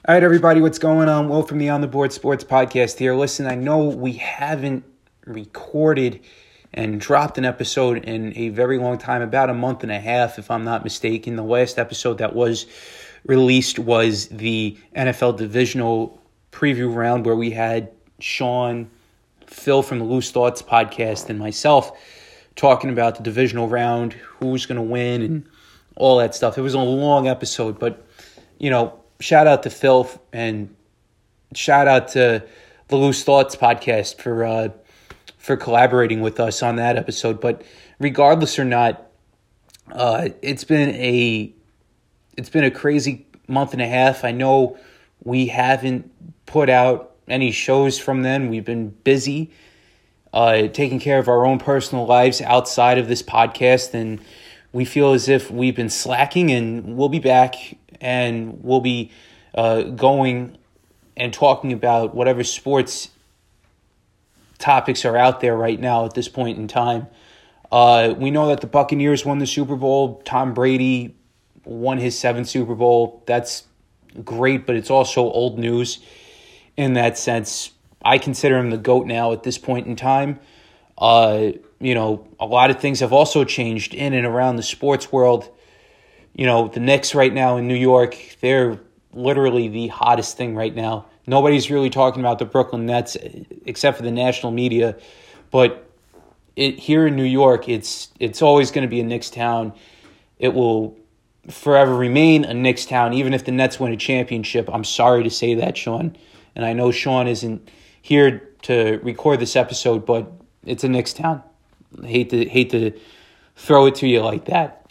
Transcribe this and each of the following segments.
All right, everybody, what's going on? Will from the On the Board Sports Podcast here. Listen, I know we haven't recorded and dropped an episode in a very long time, about a month and a half, if I'm not mistaken. The last episode that was released was the NFL Divisional Preview Round, where we had Sean, Phil from the Loose Thoughts Podcast, and myself talking about the divisional round, who's going to win, and all that stuff. It was a long episode, but, shout out to Phil and shout out to the Loose Thoughts Podcast for collaborating with us on that episode. But regardless or not, it's been a crazy month and a half. I know we haven't put out any shows from then. We've been busy taking care of our own personal lives outside of this podcast, and we feel as if we've been slacking, and we'll be back, and we'll be going and talking about whatever sports topics are out there right now at this point in time. We know that the Buccaneers won the Super Bowl. Tom Brady won his 7th Super Bowl. That's great, but it's also old news in that sense. I consider him the GOAT now at this point in time. A lot of things have also changed in and around the sports world. The Knicks right now in New York, they're literally the hottest thing right now. Nobody's really talking about the Brooklyn Nets except for the national media. But here in New York, it's always going to be a Knicks town. It will forever remain a Knicks town, even if the Nets win a championship. I'm sorry to say that, Sean. And I know Sean isn't here to record this episode, but it's a Knicks town. I hate to throw it to you like that,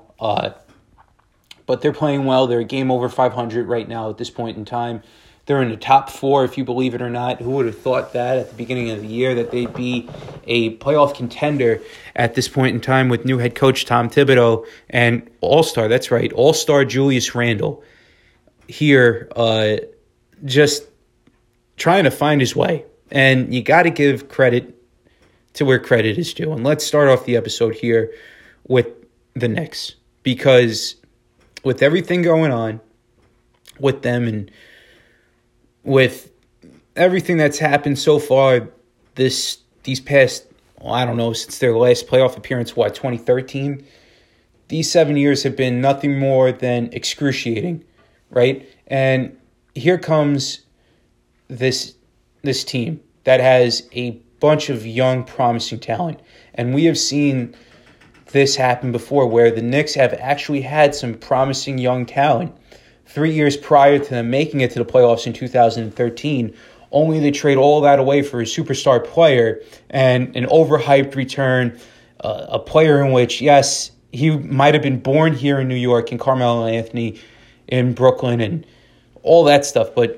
But they're playing well. They're a game over 500 right now at this point in time. They're in the top 4, if you believe it or not. Who would have thought that at the beginning of the year, that they'd be a playoff contender at this point in time with new head coach Tom Thibodeau and All-Star, that's right, All-Star Julius Randle here just trying to find his way. And you got to give credit to where credit is due. And let's start off the episode here with the Knicks, because with everything going on with them and with everything that's happened so far these past, since their last playoff appearance, 2013? These 7 years have been nothing more than excruciating, right? And here comes this team that has a bunch of young, promising talent. And we have seen this happen before, where the Knicks have actually had some promising young talent 3 years prior to them making it to the playoffs in 2013, only to trade all that away for a superstar player and an overhyped return, a player in which, yes, he might have been born here in New York, in Carmelo Anthony in Brooklyn and all that stuff, but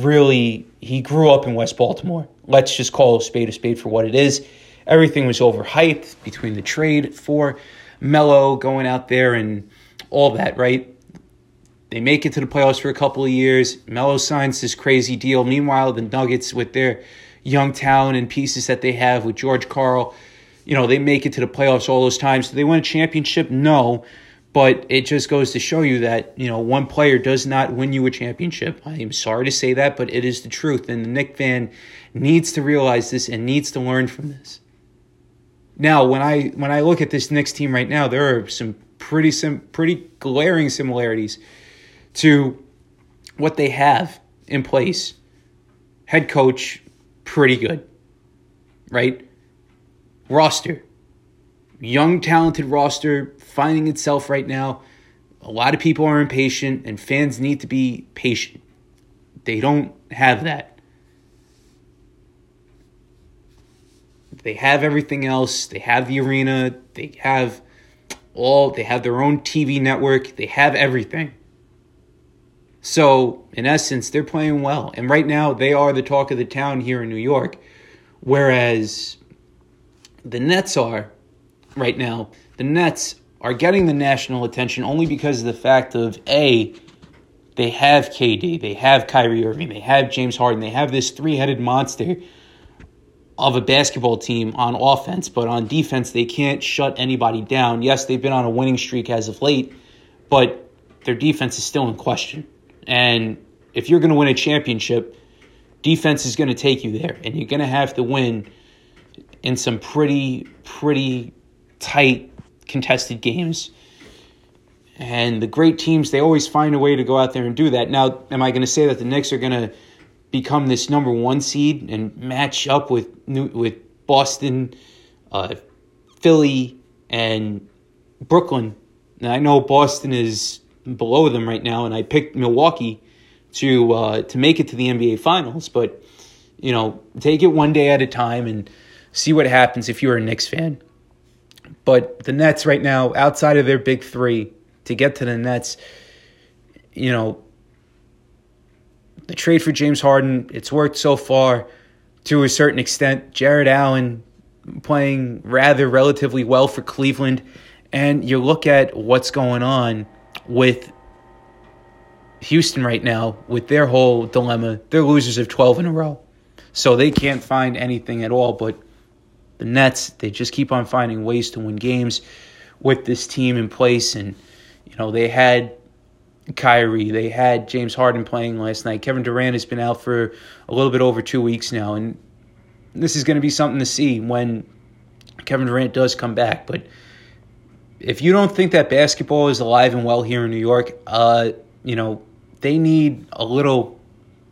he grew up in West Baltimore. Let's just call a spade for what it is. Everything was overhyped between the trade for Melo going out there and all that, right? They make it to the playoffs for a couple of years. Melo signs this crazy deal. Meanwhile, the Nuggets, with their young talent and pieces that they have with George Karl, they make it to the playoffs all those times. Do they win a championship? No. But it just goes to show you that, one player does not win you a championship. I am sorry to say that, but it is the truth. And the Knicks fan needs to realize this and needs to learn from this. Now, when I look at this Knicks team right now, there are some pretty glaring similarities to what they have in place. Head coach, pretty good, right? Roster, young, talented roster, finding itself right now. A lot of people are impatient, and fans need to be patient. They don't have that. They have everything else. They have the arena. They have their own TV network. They have everything. So, in essence, they're playing well. And right now, they are the talk of the town here in New York. Whereas the Nets are, right now, the Nets are getting the national attention only because of the fact of, A, they have KD, they have Kyrie Irving, they have James Harden, they have this three-headed monster of a basketball team on offense, but on defense, they can't shut anybody down. Yes, they've been on a winning streak as of late, but their defense is still in question. And if you're going to win a championship, defense is going to take you there. And you're going to have to win in some pretty tight, contested games. And the great teams, they always find a way to go out there and do that. Now, am I going to say that the Knicks are going to become this number one seed and match up with Boston, Philly, and Brooklyn? Now, I know Boston is below them right now, and I picked Milwaukee to make it to the NBA Finals. But, take it one day at a time and see what happens if you're a Knicks fan. But the Nets right now, outside of their big three, to get to the Nets, the trade for James Harden, it's worked so far to a certain extent. Jared Allen playing relatively well for Cleveland. And you look at what's going on with Houston right now, with their whole dilemma. They're losers of 12 in a row. So they can't find anything at all. But the Nets, they just keep on finding ways to win games with this team in place. And, they had Kyrie, they had James Harden playing last night. Kevin Durant has been out for a little bit over 2 weeks now. And this is going to be something to see when Kevin Durant does come back. But if you don't think that basketball is alive and well here in New York, they need a little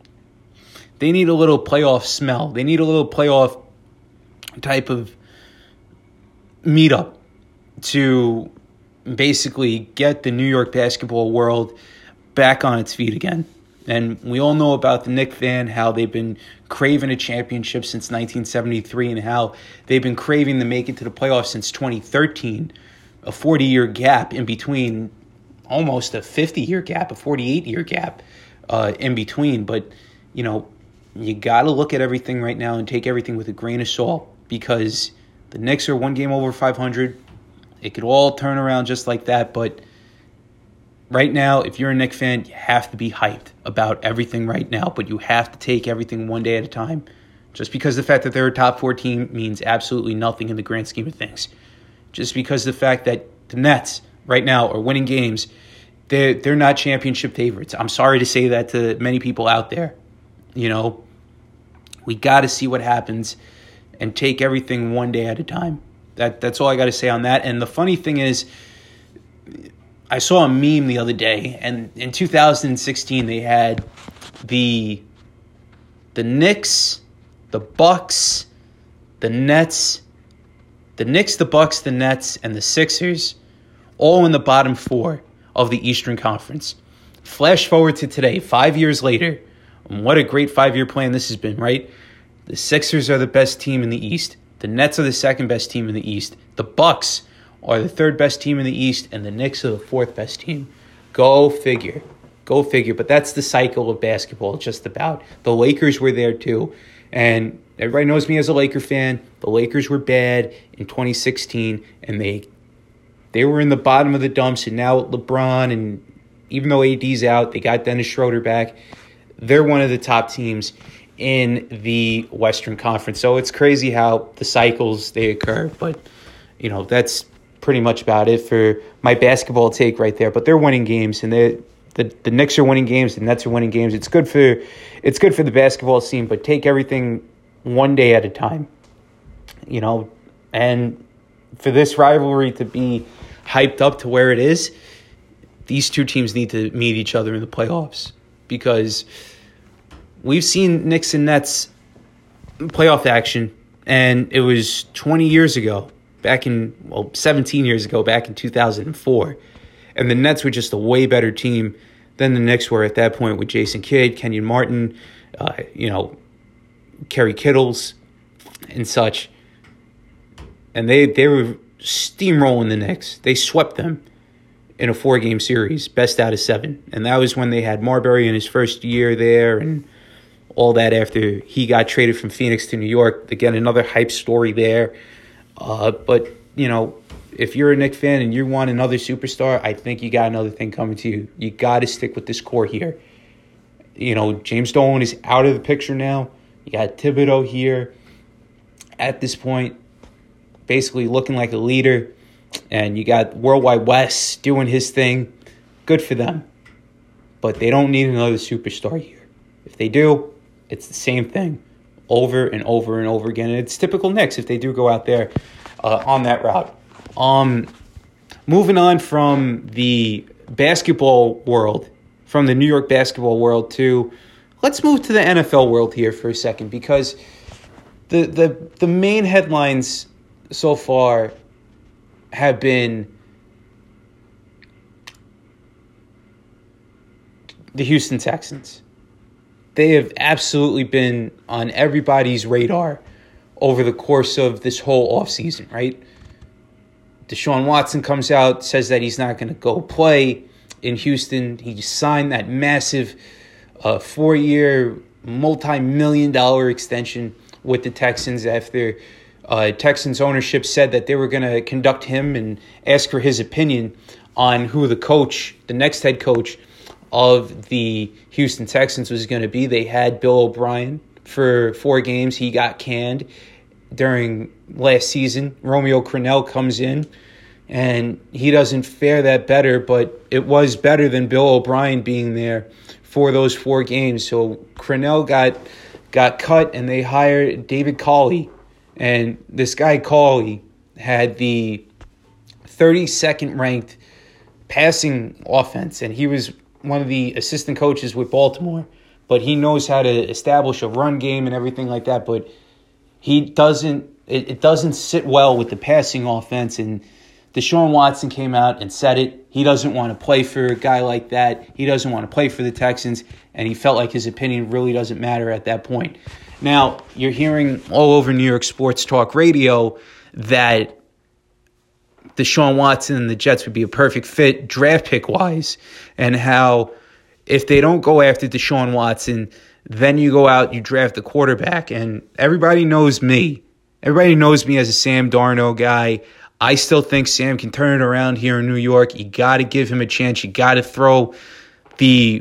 playoff smell. They need a little playoff type of meetup to basically get the New York basketball world back on its feet again. And we all know about the Knicks fan, how they've been craving a championship since 1973 and how they've been craving to make it to the playoffs since 2013, a 40-year gap in between, almost a 50-year gap, a 48-year gap in between. But, you got to look at everything right now and take everything with a grain of salt, because the Knicks are one game over 500. It could all turn around just like that. But right now, if you're a Knicks fan, you have to be hyped about everything right now. But you have to take everything one day at a time. Just because the fact that they're a top four team means absolutely nothing in the grand scheme of things. Just because the fact that the Nets right now are winning games, they're not championship favorites. I'm sorry to say that to many people out there. We got to see what happens and take everything one day at a time. That's all I got to say on that. And the funny thing is, I saw a meme the other day, and in 2016 they had the Knicks, the Bucks, the Nets, the Knicks, the Bucks, the Nets, and the Sixers all in the bottom four of the Eastern Conference. Flash forward to today, 5 years later, and what a great 5-year plan this has been, right? The Sixers are the best team in the East. The Nets are the second best team in the East. The Bucks are the third best team in the East, and the Knicks are the fourth best team. Go figure. Go figure. But that's the cycle of basketball, just about. The Lakers were there too. And everybody knows me as a Laker fan. The Lakers were bad in 2016, and they were in the bottom of the dumps. And now LeBron, and even though AD's out, they got Dennis Schroeder back. They're one of the top teams in the Western Conference. So it's crazy how the cycles, they occur. But, that's pretty much about it for my basketball take right there. But they're winning games, and the Knicks are winning games, the Nets are winning games. It's good for the basketball scene, but take everything one day at a time. And for this rivalry to be hyped up to where it is, these two teams need to meet each other in the playoffs, because we've seen Knicks and Nets playoff action, and it was 20 years ago, 17 years ago, back in 2004. And the Nets were just a way better team than the Knicks were at that point, with Jason Kidd, Kenyon Martin, Kerry Kittles, and such. And they were steamrolling the Knicks. They swept them in a 4-game series, best out of 7. And that was when they had Marbury in his first year there and all that, after he got traded from Phoenix to New York. Again, another hype story there. But, if you're a Knicks fan and you want another superstar, I think you got another thing coming to you. You got to stick with this core here. James Dolan is out of the picture now. You got Thibodeau here at this point, basically looking like a leader. And you got Worldwide Wes doing his thing. Good for them. but they don't need another superstar here. If they do, it's the same thing over and over and over again. And it's typical Knicks if they do go out there on that route. Moving on from the basketball world, from the New York basketball world to, let's move to the NFL world here for a second, because the main headlines so far have been the Houston Texans. They have absolutely been on everybody's radar over the course of this whole offseason, right? Deshaun Watson comes out, says that he's not going to go play in Houston. He just signed that massive 4-year, multi-million-dollar extension with the Texans after Texans ownership said that they were going to conduct him and ask for his opinion on who the next head coach of the Houston Texans was going to be. They had Bill O'Brien for 4 games. He got canned during last season. Romeo Crennel comes in, and he doesn't fare that better, but it was better than Bill O'Brien being there for those 4 games. So Crennel got cut, and they hired David Culley. And this guy Culley had the 32nd ranked passing offense, and he was one of the assistant coaches with Baltimore. But he knows how to establish a run game and everything like that, but it doesn't sit well with the passing offense. And Deshaun Watson came out and said it. He doesn't want to play for a guy like that. He doesn't want to play for the Texans, and he felt like his opinion really doesn't matter at that point. Now, you're hearing all over New York sports talk radio that Deshaun Watson and the Jets would be a perfect fit draft pick-wise, and how if they don't go after Deshaun Watson, then you go out, you draft the quarterback. And everybody knows me. Everybody knows me as a Sam Darnold guy. I still think Sam can turn it around here in New York. You got to give him a chance. You got to throw the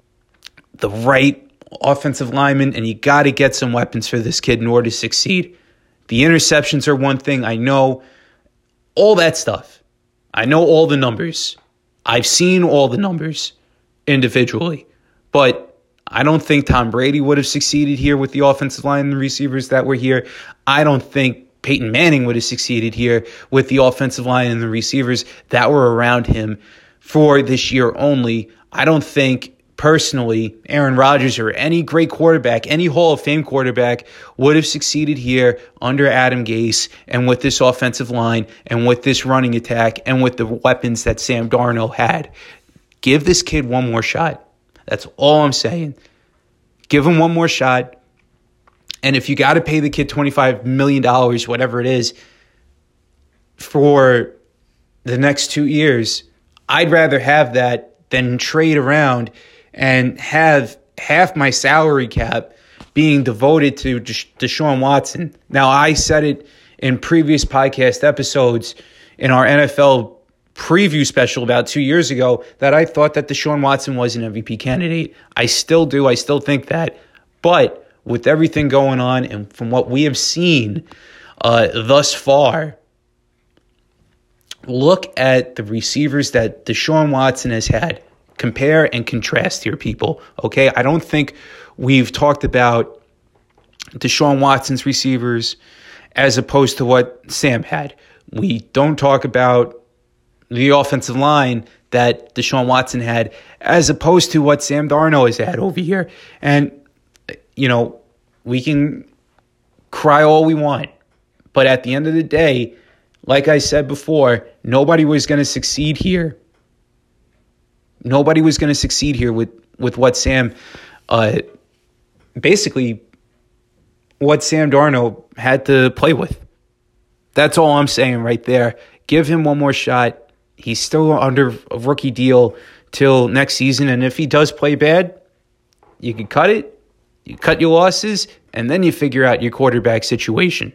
right offensive lineman, and you got to get some weapons for this kid in order to succeed. The interceptions are one thing. I know all that stuff. I know all the numbers. I've seen all the numbers individually. But I don't think Tom Brady would have succeeded here with the offensive line and the receivers that were here. I don't think Peyton Manning would have succeeded here with the offensive line and the receivers that were around him for this year only. I don't think, personally, Aaron Rodgers or any great quarterback, any Hall of Fame quarterback would have succeeded here under Adam Gase and with this offensive line and with this running attack and with the weapons that Sam Darnold had. Give this kid one more shot. That's all I'm saying. Give him one more shot. And if you got to pay the kid $25 million, whatever it is, for the next 2 years, I'd rather have that than trade around and have half my salary cap being devoted to Deshaun Watson. Now, I said it in previous podcast episodes in our NFL preview special about 2 years ago that I thought that Deshaun Watson was an MVP candidate. I still do. I still think that. But with everything going on and from what we have seen thus far, look at the receivers that Deshaun Watson has had. Compare and contrast here, people. Okay, I don't think we've talked about Deshaun Watson's receivers as opposed to what Sam had. We don't talk about the offensive line that Deshaun Watson had as opposed to what Sam Darnold has had over here. And, you know, we can cry all we want, but at the end of the day, like I said before, nobody was going to succeed here. Nobody was going to succeed here with what Sam, basically what Sam Darnold had to play with. That's all I'm saying right there. Give him one more shot. He's still under a rookie deal till next season, and if he does play bad, you can cut it. You cut your losses, and then you figure out your quarterback situation.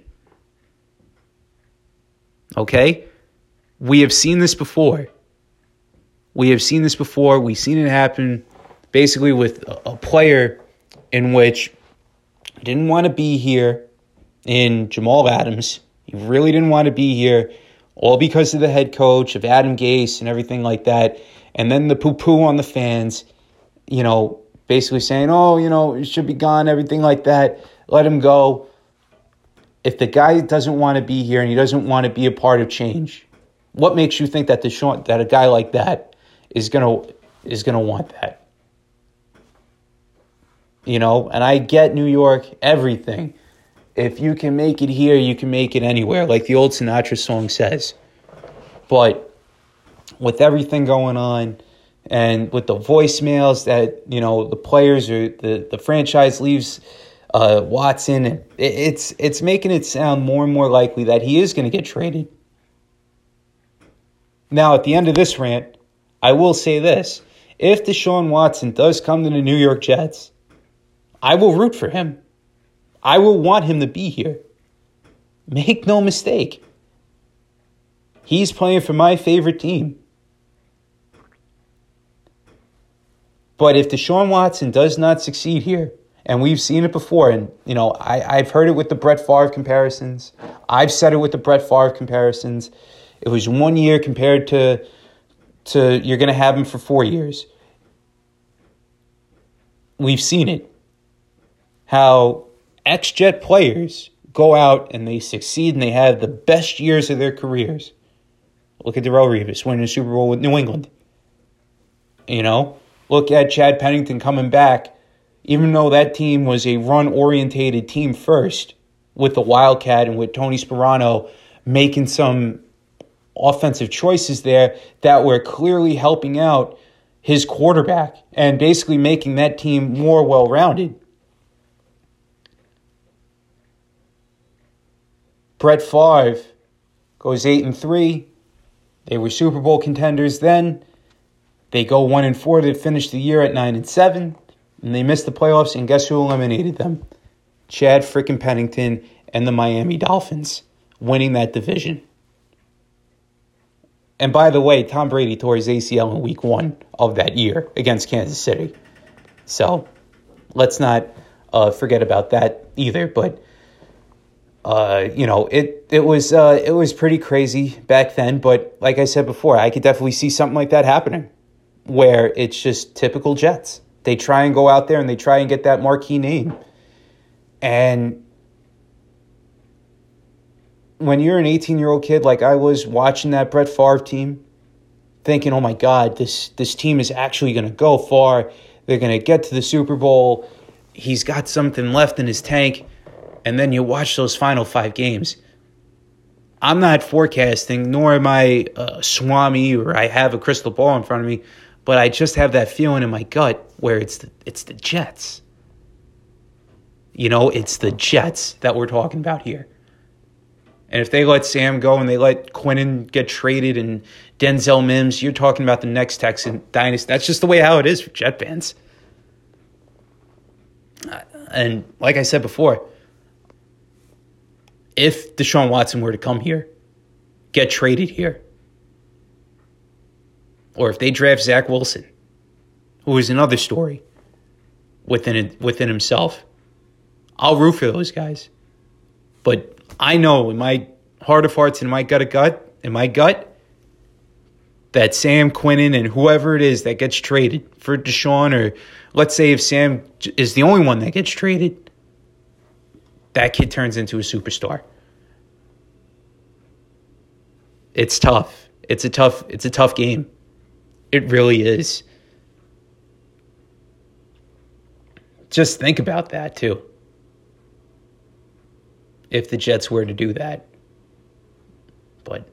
Okay? We have seen this before. We've seen it happen basically with a player in which didn't want to be here in Jamal Adams. He really didn't want to be here, all because of the head coach, of Adam Gase and everything like that. And then the poo-poo on the fans. basically saying, oh, it should be gone, everything like that. Let him go. If the guy doesn't want to be here and he doesn't want to be a part of change, what makes you think that that a guy like that is gonna want that? And I get New York, everything. If you can make it here, you can make it anywhere, like the old Sinatra song says. But with everything going on, and with the voicemails that, the players or the franchise leaves Watson, and it's making it sound more and more likely that he is going to get traded. Now, at the end of this rant, I will say this. If Deshaun Watson does come to the New York Jets, I will root for him. I will want him to be here. Make no mistake. He's playing for my favorite team. But if Deshaun Watson does not succeed here, and we've seen it before, and, I've heard it with the Brett Favre comparisons. I've said it with the Brett Favre comparisons. It was 1 year compared to you're going to have him for 4 years. We've seen it. How ex-Jet players go out and they succeed and they have the best years of their careers. Look at Darrelle Revis winning the Super Bowl with New England. Look at Chad Pennington coming back, even though that team was a run-orientated team first, with the Wildcat and with Tony Sparano making some offensive choices there that were clearly helping out his quarterback and basically making that team more well-rounded. Brett Favre goes 8-3. They were Super Bowl contenders then. They go 1-4 to finish the year at 9-7, and they missed the playoffs. And guess who eliminated them? Chad frickin' Pennington and the Miami Dolphins, winning that division. And by the way, Tom Brady tore his ACL in week 1 of that year against Kansas City. So let's not forget about that either. But it was pretty crazy back then. But like I said before, I could definitely see something like that happening, where it's just typical Jets. They try and go out there and they try and get that marquee name. And when you're an 18-year-old kid like I was watching that Brett Favre team, thinking, oh my God, this team is actually going to go far. They're going to get to the Super Bowl. He's got something left in his tank. And then you watch those final 5 games. I'm not forecasting, nor am I Swami, or I have a crystal ball in front of me, but I just have that feeling in my gut where it's the Jets. It's the Jets that we're talking about here. And if they let Sam go and they let Quinnen get traded and Denzel Mims, you're talking about the next Texan dynasty. That's just the way how it is for Jet fans. And like I said before, if Deshaun Watson were to come here, get traded here, or if they draft Zach Wilson, who is another story within himself, I'll root for those guys. But I know in my heart of hearts and in my gut, that Sam Quinnen and whoever it is that gets traded for Deshaun, or let's say if Sam is the only one that gets traded, that kid turns into a superstar. It's tough. It's a tough game. It really is. Just think about that too. If the Jets were to do that. But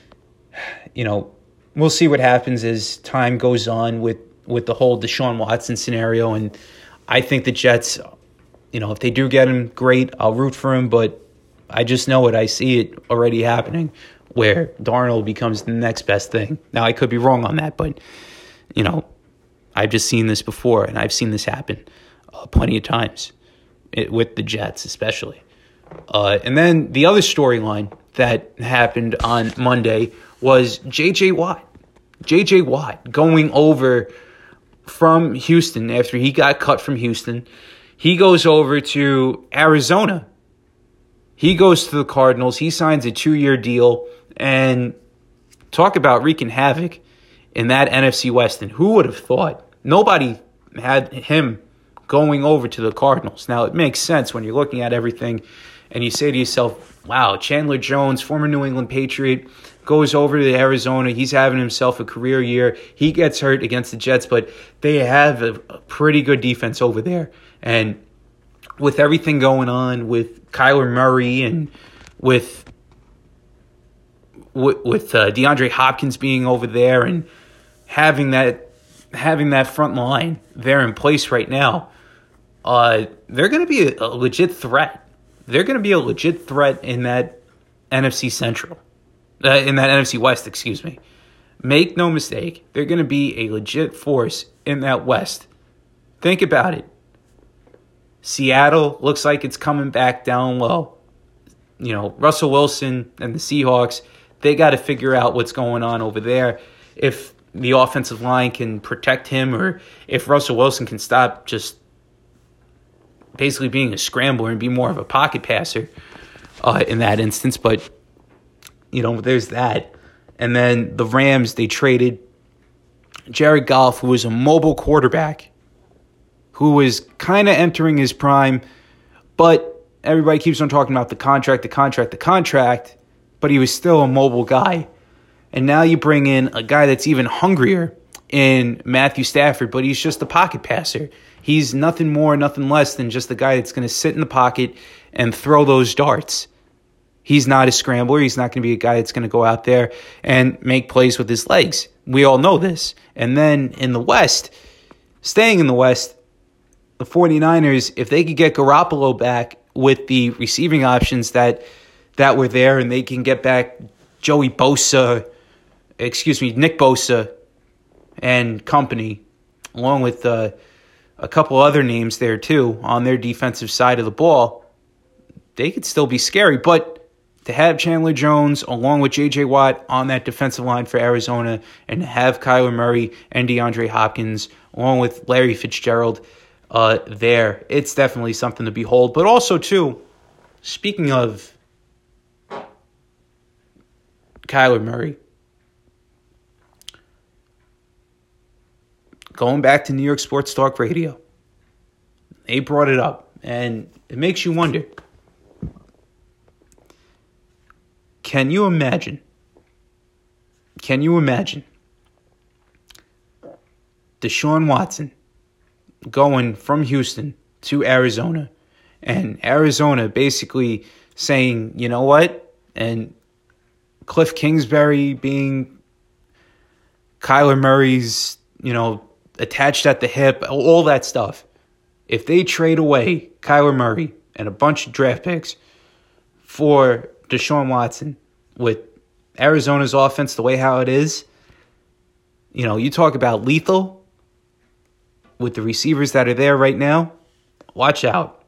we'll see what happens as time goes on with the whole Deshaun Watson scenario, and I think the Jets, if they do get him, great. I'll root for him, but I just know it. I see it already happening where Darnold becomes the next best thing. Now, I could be wrong on that, but, I've just seen this before, and I've seen this happen plenty of times with the Jets especially. And then the other storyline that happened on Monday was J.J. Watt. J.J. Watt going over from Houston after he got cut from Houston. He goes over to Arizona. He goes to the Cardinals. He signs a 2-year deal. And talk about wreaking havoc in that NFC West. And who would have thought? Nobody had him going over to the Cardinals. Now, it makes sense when you're looking at everything and you say to yourself, wow, Chandler Jones, former New England Patriot, goes over to Arizona. He's having himself a career year. He gets hurt against the Jets, but they have a pretty good defense over there. And with everything going on with Kyler Murray and with DeAndre Hopkins being over there and having that front line there in place right now, they're going to be a legit threat. They're going to be a legit threat in that NFC Central. In that NFC West, excuse me. Make no mistake, they're going to be a legit force in that West. Think about it. Seattle looks like it's coming back down low. You know, Russell Wilson and the Seahawks, they got to figure out what's going on over there. If the offensive line can protect him, or if Russell Wilson can stop just basically being a scrambler and be more of a pocket passer in that instance. But, you know, there's that. And then the Rams, they traded Jared Goff, who was a mobile quarterback, who was kind of entering his prime, but everybody keeps on talking about the contract, but he was still a mobile guy. And now you bring in a guy that's even hungrier in Matthew Stafford, but he's just a pocket passer. He's nothing more, nothing less than just a guy that's going to sit in the pocket and throw those darts. He's not a scrambler. He's not going to be a guy that's going to go out there and make plays with his legs. We all know this. And then in the West, staying in the West, the 49ers, if they could get Garoppolo back with the receiving options that were there, and they can get back Nick Bosa and company, along with a couple other names there too on their defensive side of the ball, they could still be scary. But to have Chandler Jones along with J.J. Watt on that defensive line for Arizona, and to have Kyler Murray and DeAndre Hopkins along with Larry Fitzgerald there, it's definitely something to behold. But also, too, speaking of Kyler Murray, going back to New York Sports Talk Radio, they brought it up, and it makes you wonder. Can you imagine Deshaun Watson going from Houston to Arizona, and Arizona basically saying, you know what, and Cliff Kingsbury being Kyler Murray's, attached at the hip, all that stuff. If they trade away Kyler Murray and a bunch of draft picks for Deshaun Watson, with Arizona's offense the way how it is, you talk about lethal with the receivers that are there right now. Watch out.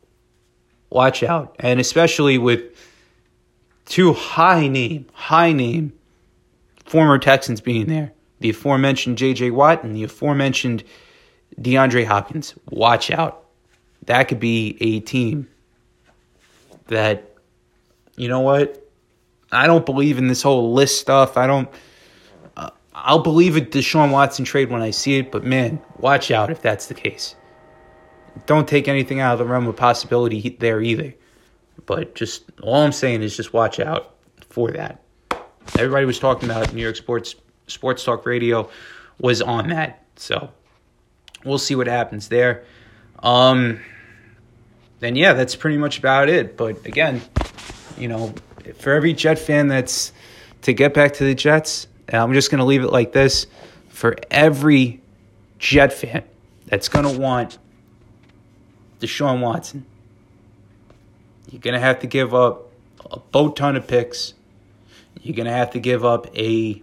And especially with two high name former Texans being there. The aforementioned J.J. Watt and the aforementioned DeAndre Hopkins. Watch out. That could be a team that, you know what? I don't believe in this whole list stuff. I'll believe a Deshaun Watson trade when I see it, but man, watch out if that's the case. Don't take anything out of the realm of possibility there either. But just all I'm saying is just watch out for that. Everybody was talking about New York Sports Talk Radio was on that. So we'll see what happens there. Then yeah, that's pretty much about it. But again, for every Jet fan that's to get back to the Jets, and I'm just going to leave it like this. For every Jet fan that's going to want Deshaun Watson, you're going to have to give up a boat ton of picks. You're going to have to give up Sam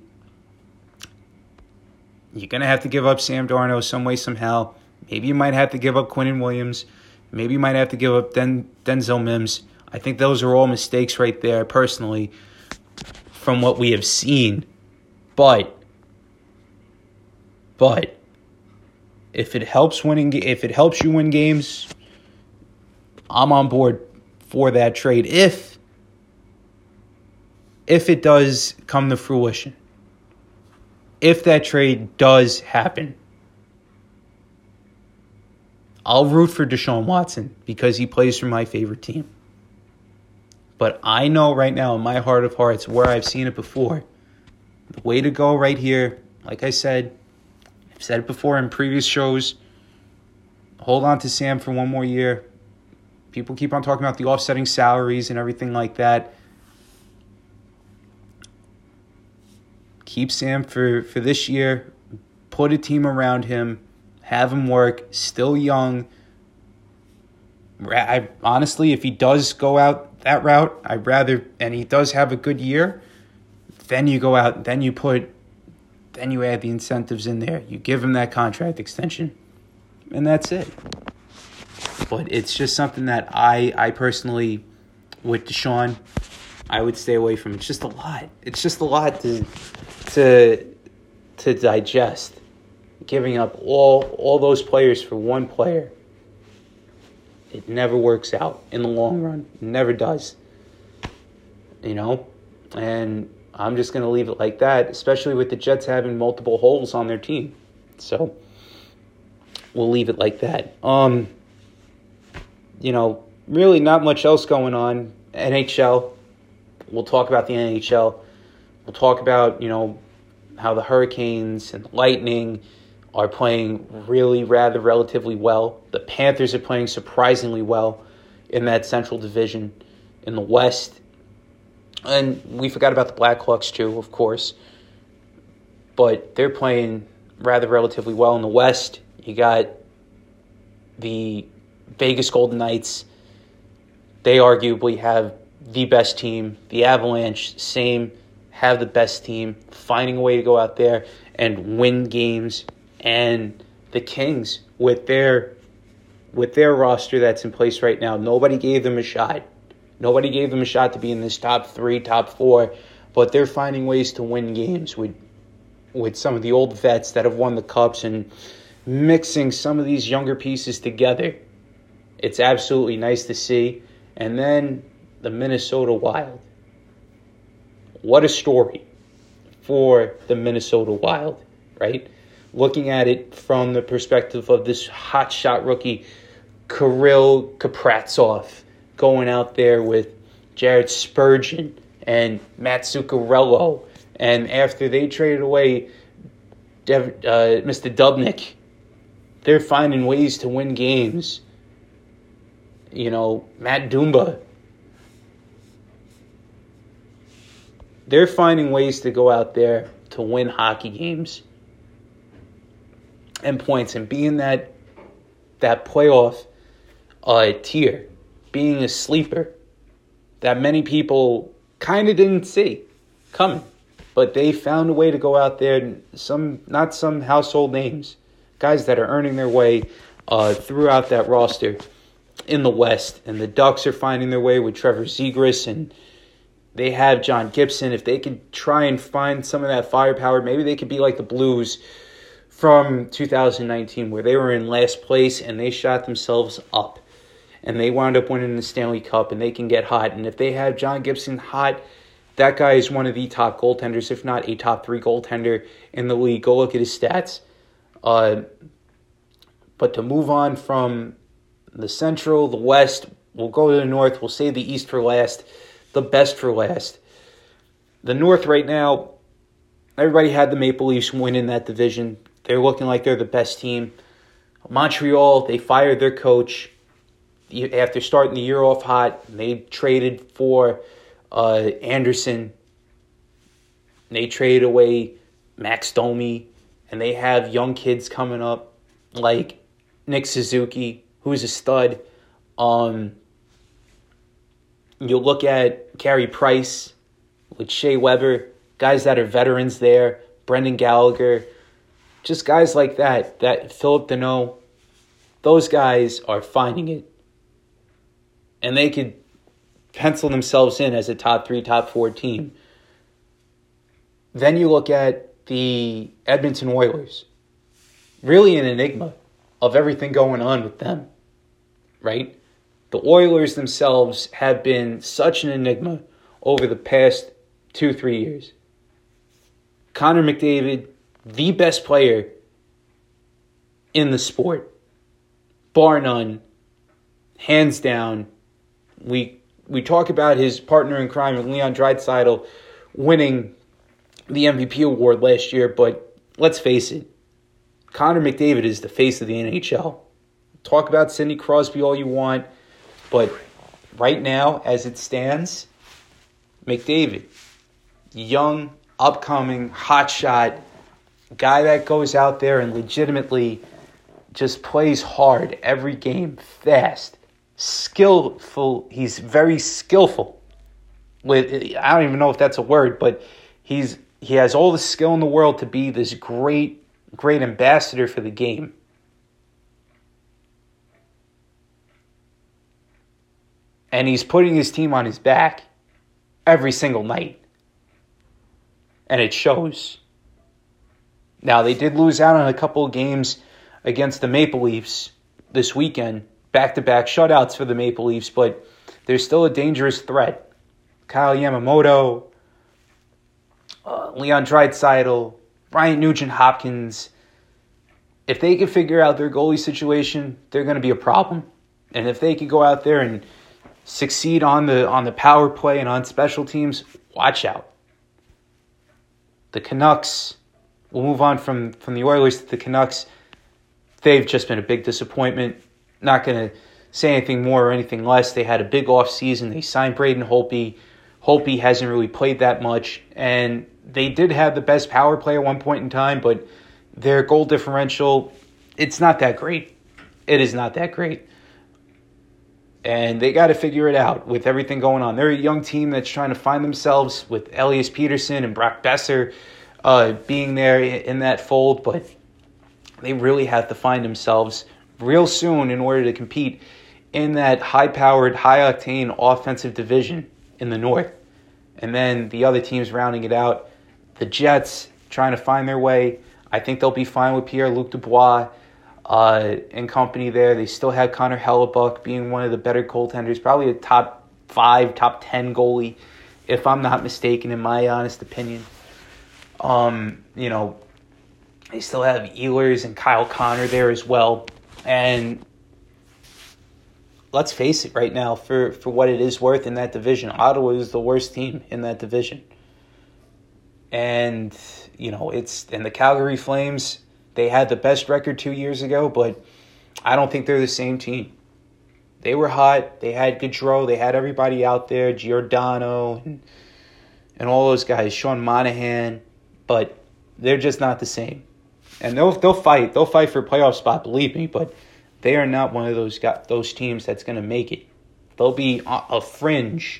Darnold some way, somehow. Maybe you might have to give up Quinnen Williams. Maybe you might have to give up Denzel Mims. I think those are all mistakes right there, personally, from what we have seen. But if it helps you win games, I'm on board for that trade. If it does come to fruition, if that trade does happen, I'll root for Deshaun Watson because he plays for my favorite team. But I know right now in my heart of hearts where I've seen it before. The way to go right here, like I said, I've said it before in previous shows, hold on to Sam for one more year. People keep on talking about the offsetting salaries and everything like that. Keep Sam for this year. Put a team around him. Have him work. Still young. Honestly, if he does go out that route, I'd rather, and he does have a good year, then you go out, then you add the incentives in there. You give him that contract extension, and that's it. But it's just something that I personally, with Deshaun, I would stay away from. It's just a lot. It's just a lot to digest. Giving up all those players for one player. It never works out in the long run. It never does. And I'm just going to leave it like that, especially with the Jets having multiple holes on their team. So we'll leave it like that. Really not much else going on. NHL. We'll talk about the NHL. We'll talk about, how the Hurricanes and the Lightning are playing relatively well. The Panthers are playing surprisingly well in that Central Division in the West. And we forgot about the Blackhawks too, of course. But they're playing relatively well in the West. You got the Vegas Golden Knights. They arguably have the best team. The Avalanche, same, have the best team, finding a way to go out there and win games. And the Kings, with their roster that's in place right now, nobody gave them a shot. Nobody gave them a shot to be in this top 3, top 4, but they're finding ways to win games with some of the old vets that have won the Cups and mixing some of these younger pieces together. It's absolutely nice to see. And then the Minnesota Wild. What a story for the Minnesota Wild, right? Looking at it from the perspective of this hotshot rookie, Kirill Kaprizov, going out there with Jared Spurgeon and Matt Zuccarello. And after they traded away Mr. Dubnyk, they're finding ways to win games. Matt Dumba. They're finding ways to go out there to win hockey games and points and being that playoff tier, being a sleeper that many people kind of didn't see coming. But they found a way to go out there, not some household names, guys that are earning their way throughout that roster in the West. And the Ducks are finding their way with Trevor Zegras, and they have John Gibson. If they could try and find some of that firepower, maybe they could be like the Blues from 2019, where they were in last place and they shot themselves up. And they wound up winning the Stanley Cup, and they can get hot. And if they have John Gibson hot, that guy is one of the top goaltenders, if not a top 3 goaltender in the league. Go look at his stats. But to move on from the Central, the West, we'll go to the North. We'll save the East for last, the best for last. The North right now, everybody had the Maple Leafs winning that division. They're looking like they're the best team. Montreal, they fired their coach after starting the year off hot. They traded for Anderson. They traded away Max Domi, and they have young kids coming up like Nick Suzuki, who's a stud. You look at Carey Price with Shea Weber, guys that are veterans there, Brendan Gallagher, just guys like that Philip Deneau, those guys are finding it. And they could pencil themselves in as a top 3, top 4 team. Then you look at the Edmonton Oilers. Really an enigma of everything going on with them, right? The Oilers themselves have been such an enigma over the past 2-3 years. Connor McDavid, the best player in the sport, bar none, hands down. We talk about his partner in crime, Leon Draisaitl, winning the MVP award last year, but let's face it, Connor McDavid is the face of the NHL. Talk about Sidney Crosby all you want, but right now, as it stands, McDavid, young, upcoming, hotshot, guy that goes out there and legitimately just plays hard every game, fast, skillful. He's very skillful. I don't even know if that's a word, but he has all the skill in the world to be this great ambassador for the game. And he's putting his team on his back every single night. And it shows. Now, they did lose out on a couple of games against the Maple Leafs this weekend. Back-to-back shutouts for the Maple Leafs, but there's still a dangerous threat. Kyle Yamamoto, Leon Draisaitl, Bryant Nugent-Hopkins. If they can figure out their goalie situation, they're going to be a problem. And if they can go out there and succeed on the power play and on special teams, watch out. The Canucks, we'll move on from the Oilers to the Canucks. They've just been a big disappointment. Not going to say anything more or anything less. They had a big offseason. They signed Braden Holtby. Holtby hasn't really played that much. And they did have the best power play at one point in time, but their goal differential, it's not that great. It is not that great. And they got to figure it out with everything going on. They're a young team that's trying to find themselves with Elias Peterson and Brock Besser being there in that fold, but they really have to find themselves real soon in order to compete in that high-powered, high-octane offensive division in the North. And then the other teams rounding it out, the Jets trying to find their way. I think they'll be fine with Pierre-Luc Dubois and company there. They still have Connor Hellebuck being one of the better goaltenders, probably a top 5, top 10 goalie, if I'm not mistaken, in my honest opinion. They still have Ehlers and Kyle Connor there as well. And let's face it right now, for what it is worth in that division, Ottawa is the worst team in that division. And, and the Calgary Flames, they had the best record 2 years ago, but I don't think they're the same team. They were hot. They had Gaudreau. They had everybody out there, Giordano and all those guys, Sean Monahan, but they're just not the same. And they'll fight. They'll fight for a playoff spot, believe me, but they are not one of those teams that's going to make it. They'll be a fringe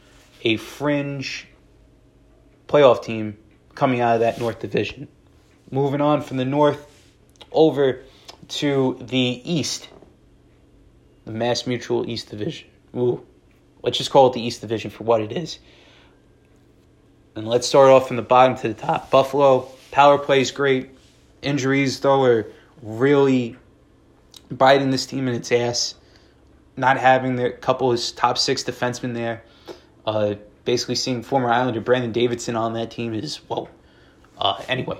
playoff team coming out of that North Division. Moving on from the North over to the East, the Mass Mutual East Division. Let's just call it the East Division for what it is. And let's start off from the bottom to the top. Buffalo, power play is great. Injuries, though, are really biting this team in its ass. Not having a couple of top 6 defensemen there. Basically seeing former Islander Brandon Davidson on that team is, whoa. Anyway.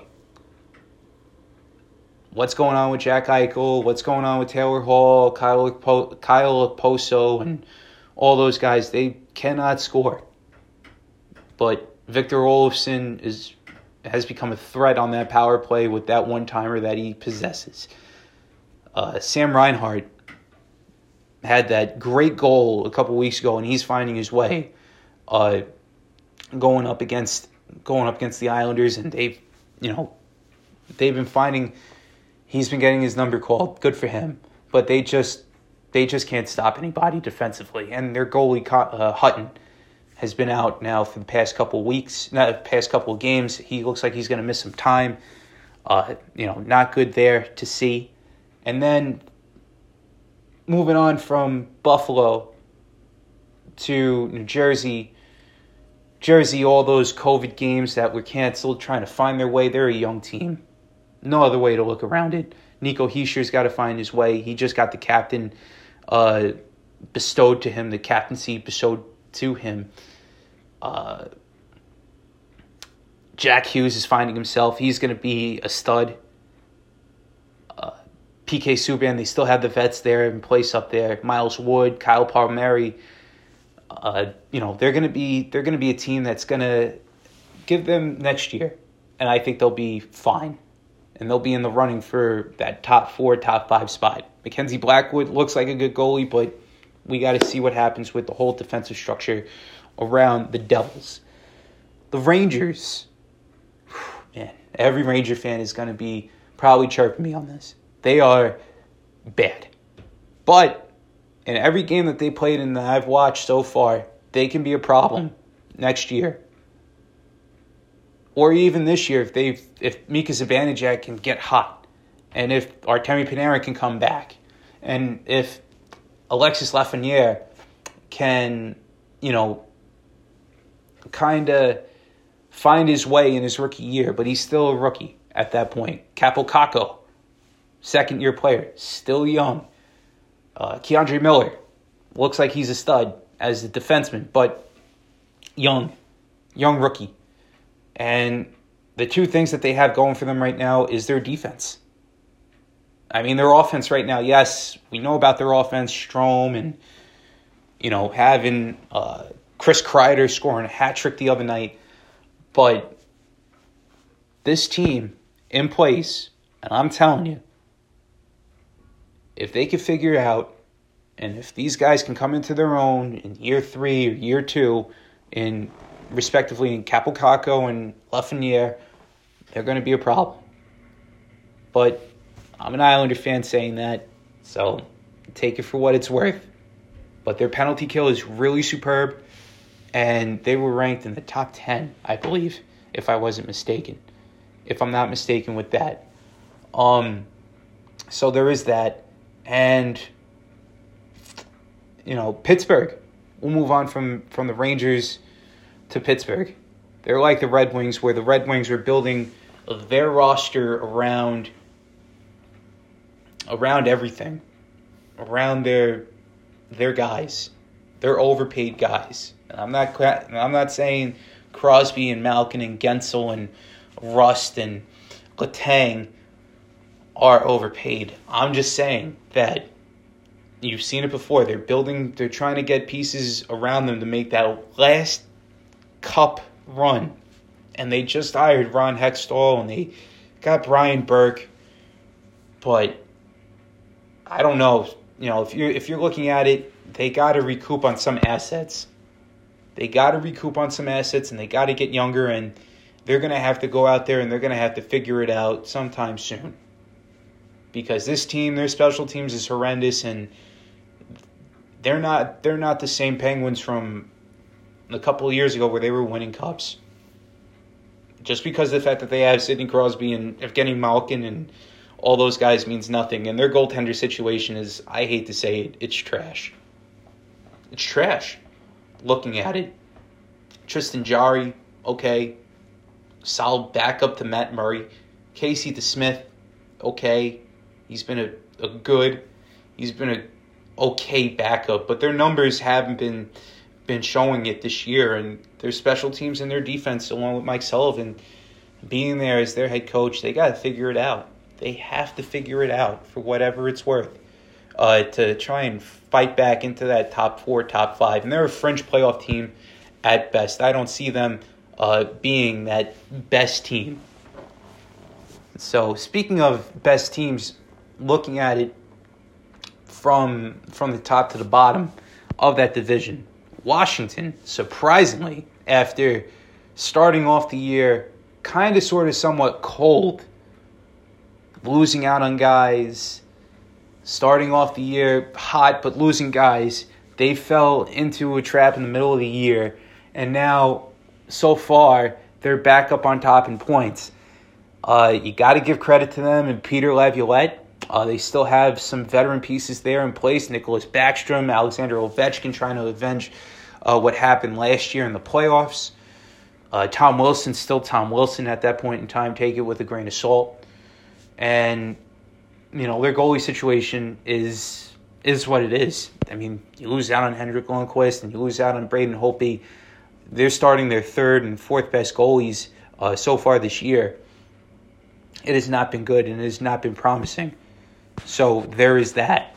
What's going on with Jack Eichel? What's going on with Taylor Hall, Kyle Okposo, and all those guys? They cannot score. But Victor Olofsson has become a threat on that power play with that one-timer that he possesses. Sam Reinhart had that great goal a couple weeks ago, and he's finding his way going up against the Islanders, and they've been finding. He's been getting his number called. Good for him, but they just can't stop anybody defensively, and their goalie Hutton has been out now for the past couple weeks, not the past couple of games. He looks like he's going to miss some time. Not good there to see. And then moving on from Buffalo to New Jersey. All those COVID games that were canceled, trying to find their way. They're a young team. No other way to look around it. Nico Heischer's got to find his way. He just got the captain bestowed to him, the captaincy bestowed to him. Jack Hughes is finding himself. He's going to be a stud. PK Subban. They still have the vets there in place up there. Miles Wood, Kyle Palmieri. They're gonna be a team that's gonna give them next year, and I think they'll be fine, and they'll be in the running for that top 4, top 5 spot. Mackenzie Blackwood looks like a good goalie, but we got to see what happens with the whole defensive structure around the Devils. The Rangers, man, every Ranger fan is going to be probably chirping me on this. They are bad. But in every game that they played and that I've watched so far, they can be a problem next year. Or even this year if Mika Zibanejad can get hot. And if Artemi Panarin can come back. And if Alexis Lafreniere can, kind of find his way in his rookie year, but he's still a rookie at that point. Kaapo Kakko, second-year player, still young. Keandre Miller, looks like he's a stud as a defenseman, but young rookie. And the two things that they have going for them right now is their defense. I mean, their offense right now, yes, we know about their offense, Strome and, having Chris Kreider scoring a hat trick the other night. But this team in place, and I'm telling you, if they can figure it out, and if these guys can come into their own in year 3 or year 2, respectively in Kaapo Kakko and Lafreniere, they're going to be a problem. But I'm an Islander fan saying that, so take it for what it's worth. But their penalty kill is really superb, and they were ranked in the top 10, I believe, if I wasn't mistaken. If I'm not mistaken with that. So there is that. And, Pittsburgh. We'll move on from the Rangers to Pittsburgh. They're like the Red Wings, where the Red Wings are building their roster around everything, around their guys, their overpaid guys. And I'm not saying Crosby and Malkin and Gensel and Rust and Letang are overpaid. I'm just saying that you've seen it before. They're trying to get pieces around them to make that last cup run. And they just hired Ron Hextall and they got Brian Burke. But I don't know. If you're looking at it, they got to recoup on some assets. And they got to get younger, and they're going to have to go out there and they're going to have to figure it out sometime soon. Because this team, their special teams is horrendous, and they're not the same Penguins from a couple of years ago where they were winning cups. Just because of the fact that they have Sidney Crosby and Evgeny Malkin and all those guys means nothing. And their goaltender situation is, I hate to say it, it's trash. It's trash. Looking at it. Tristan Jarry, okay. Solid backup to Matt Murray. Casey DeSmith, okay. He's been a okay backup, but their numbers haven't been showing it this year, and their special teams and their defense, along with Mike Sullivan being there as their head coach, they got to figure it out. They have to figure it out for whatever it's worth to try and fight back into that top 4, top 5. And they're a fringe playoff team at best. I don't see them being that best team. So speaking of best teams, looking at it from the top to the bottom of that division, Washington, surprisingly, after starting off the year kind of sort of somewhat cold, losing out on guys, starting off the year hot but losing guys, they fell into a trap in the middle of the year, and now, so far, they're back up on top in points. You got to give credit to them and Peter Laviolette. They still have some veteran pieces there in place. Nicholas Backstrom, Alexander Ovechkin trying to avenge what happened last year in the playoffs. Tom Wilson, still Tom Wilson at that point in time. Take it with a grain of salt. And, their goalie situation is what it is. I mean, you lose out on Henrik Lundqvist and you lose out on Braden Holtby. They're starting their third and fourth best goalies so far this year. It has not been good and it has not been promising. So there is that.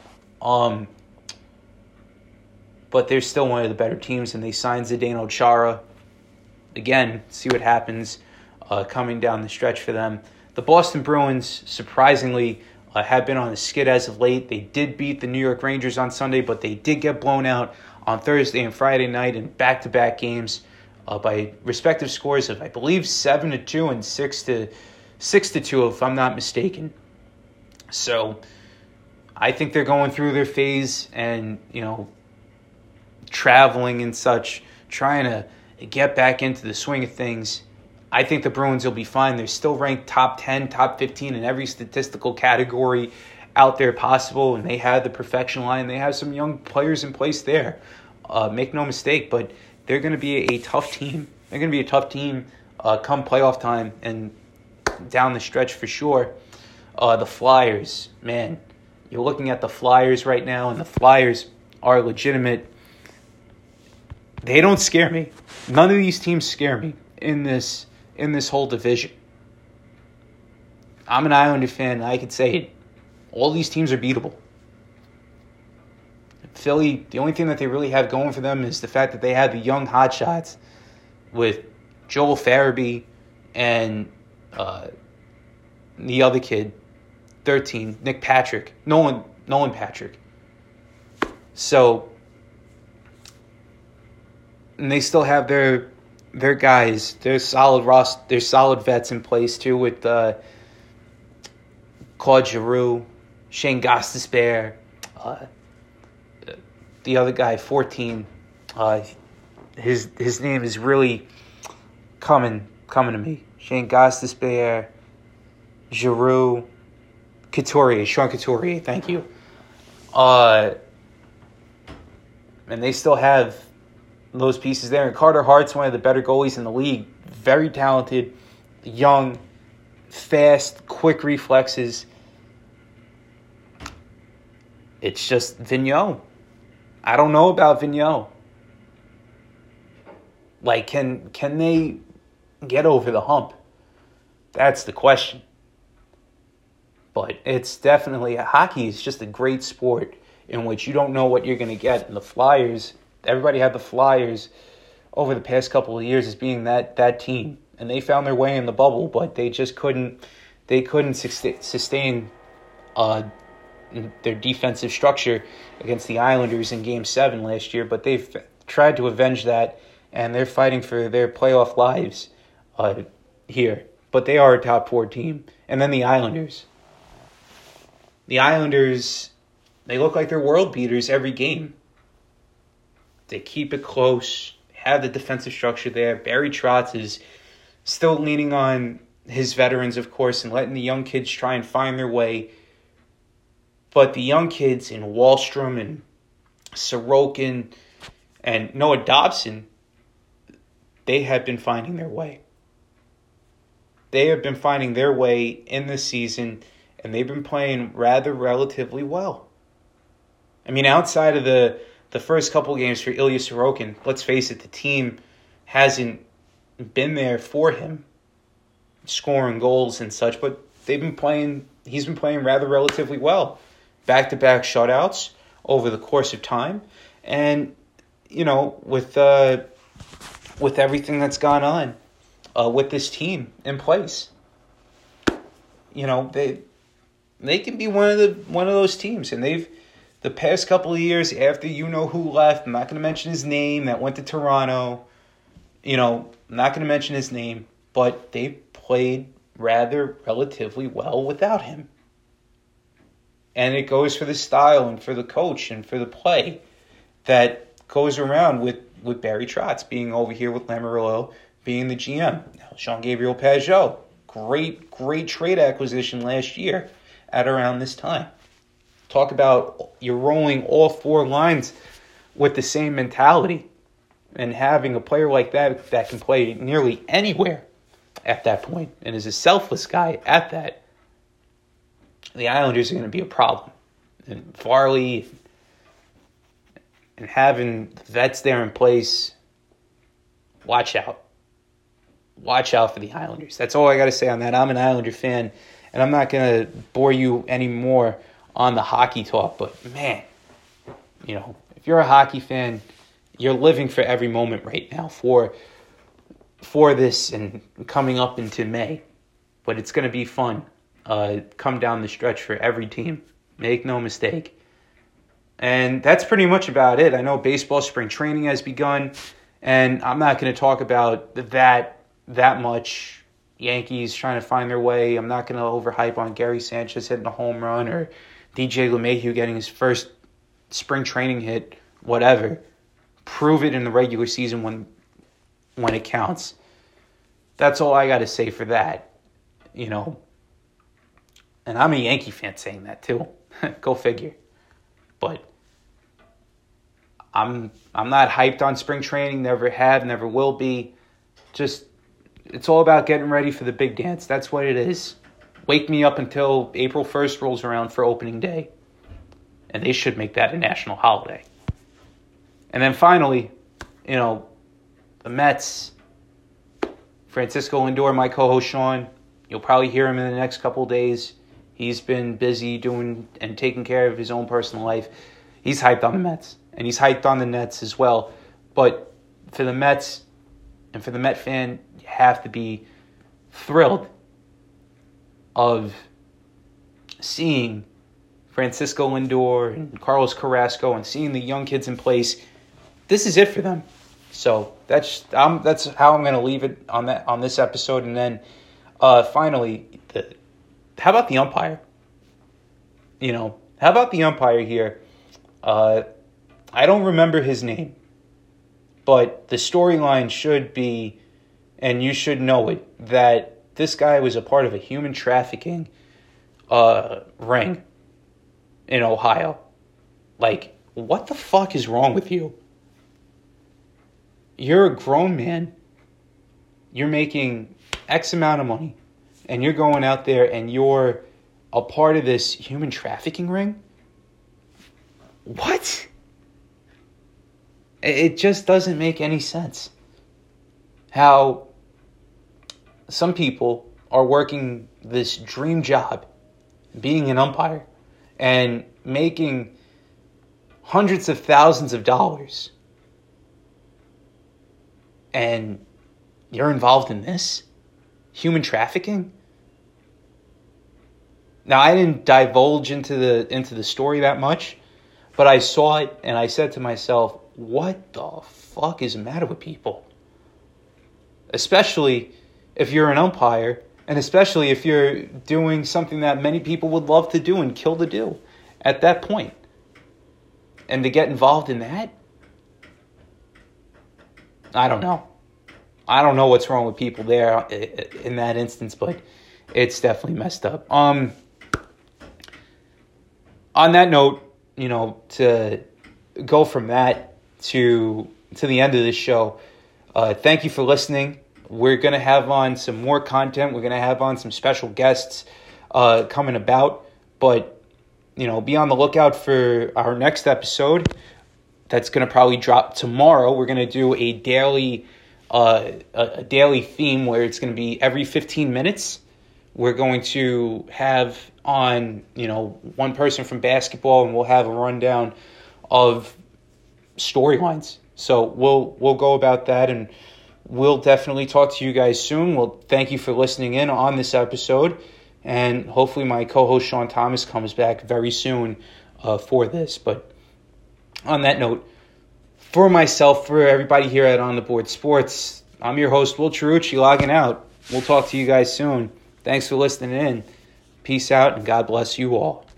But they're still one of the better teams, and they signed Zdeno Chara. Again, see what happens coming down the stretch for them. The Boston Bruins, surprisingly, have been on a skid as of late. They did beat the New York Rangers on Sunday, but they did get blown out on Thursday and Friday night in back-to-back games by respective scores of, I believe, 7-2 and 6-2, if I'm not mistaken. So I think they're going through their phase and, traveling and such, trying to get back into the swing of things. I think the Bruins will be fine. They're still ranked top 10, top 15 in every statistical category out there possible, and they have the perfection line. They have some young players in place there. Make no mistake, but they're going to be a tough team. They're going to be a tough team come playoff time and down the stretch for sure. The Flyers, man, you're looking at the Flyers right now, and the Flyers are legitimate. They don't scare me. None of these teams scare me in this whole division. I'm an Islander fan, and I could say it. All these teams are beatable. Philly, the only thing that they really have going for them is the fact that they have the young hotshots with Joel Farabee and the other kid, 13, Nick Patrick, Nolan Patrick. So, and they still have their guys, their solid vets in place too with Claude Giroux, Shane Gostisbehere, the other guy, 14. His name is really coming to me. Shane Gostisbehere, Giroux, Sean Couturier, thank you. And they still have those pieces there. And Carter Hart's one of the better goalies in the league. Very talented, young, fast, quick reflexes. It's just Vigneault. I don't know about Vigneault. Like, can they get over the hump? That's the question. But it's definitely, hockey is just a great sport in which you don't know what you're going to get. And the Flyers, everybody had the Flyers over the past couple of years as being that team. And they found their way in the bubble, but they just couldn't sustain their defensive structure against the Islanders in Game 7 last year. But they've tried to avenge that, and they're fighting for their playoff lives here. But they are a top 4 team. And then the Islanders. The Islanders, they look like they're world beaters every game. They keep it close, have the defensive structure there. Barry Trotz is still leaning on his veterans, of course, and letting the young kids try and find their way. But the young kids in Wahlstrom and Sorokin and Noah Dobson, they have been finding their way. They have been finding their way in this season, and they've been playing rather relatively well. I mean, outside of the first couple games for Ilya Sorokin, let's face it, the team hasn't been there for him, scoring goals and such, but he's been playing rather relatively well. Back-to-back shutouts over the course of time. And, with everything that's gone on with this team in place, they can be one of those teams. And they've, the past couple of years after who left, I'm not going to mention his name, that went to Toronto, I'm not going to mention his name, but they played rather relatively well without him. And it goes for the style and for the coach and for the play that goes around with Barry Trotz being over here with Lamoriello being the GM. Now, Jean-Gabriel Pageau, great trade acquisition last year at around this time. Talk about you're rolling all 4 lines with the same mentality and having a player like that can play nearly anywhere at that point and is a selfless guy at that. The Islanders are going to be a problem. And Varley and having the vets there in place, watch out. Watch out for the Islanders. That's all I got to say on that. I'm an Islander fan, and I'm not going to bore you anymore on the hockey talk. But, man, if you're a hockey fan, you're living for every moment right now for this and coming up into May. But it's going to be fun. Come down the stretch for every team. Make no mistake. And that's pretty much about it. I know baseball spring training has begun, and I'm not going to talk about that much. Yankees trying to find their way. I'm not going to overhype on Gary Sanchez hitting a home run or DJ LeMahieu getting his first spring training hit, whatever. Prove it in the regular season when it counts. That's all I got to say for that, And I'm a Yankee fan saying that too. Go figure. But I'm not hyped on spring training. Never have, never will be. Just, it's all about getting ready for the big dance. That's what it is. Wake me up until April 1st rolls around for opening day. And they should make that a national holiday. And then finally, the Mets, Francisco Lindor, my co-host Sean, you'll probably hear him in the next couple of days. He's been busy doing and taking care of his own personal life. He's hyped on the Mets. And he's hyped on the Nets as well. But for the Mets and for the Met fan, you have to be thrilled of seeing Francisco Lindor and Carlos Carrasco and seeing the young kids in place. This is it for them. So that's how I'm going to leave it on this episode. And then finally, how about the umpire? How about the umpire here? I don't remember his name, but the storyline should be, and you should know it, that this guy was a part of a human trafficking ring in Ohio. Like, what the fuck is wrong with you? You're a grown man. You're making X amount of money, and you're going out there and you're a part of this human trafficking ring? What? It just doesn't make any sense. How some people are working this dream job, being an umpire, and making hundreds of thousands of dollars. And you're involved in this? Human trafficking? Now, I didn't divulge into the story that much, but I saw it and I said to myself, what the fuck is the matter with people? Especially if you're an umpire, and especially if you're doing something that many people would love to do and kill to do at that point. And to get involved in that? I don't know. I don't know what's wrong with people there in that instance, but it's definitely messed up. On that note, to go from that to the end of this show, thank you for listening. We're going to have on some more content. We're going to have on some special guests coming about. But, be on the lookout for our next episode. That's going to probably drop tomorrow. We're going to do a daily theme where it's going to be every 15 minutes. We're going to have on, one person from basketball, and we'll have a rundown of storylines. So we'll go about that, and we'll definitely talk to you guys soon. Well, thank you for listening in on this episode, and hopefully my co-host Sean Thomas comes back very soon for this. But on that note, for myself, for everybody here at On the Board Sports, I'm your host, Will Cherucci, logging out. We'll talk to you guys soon. Thanks for listening in. Peace out, and God bless you all.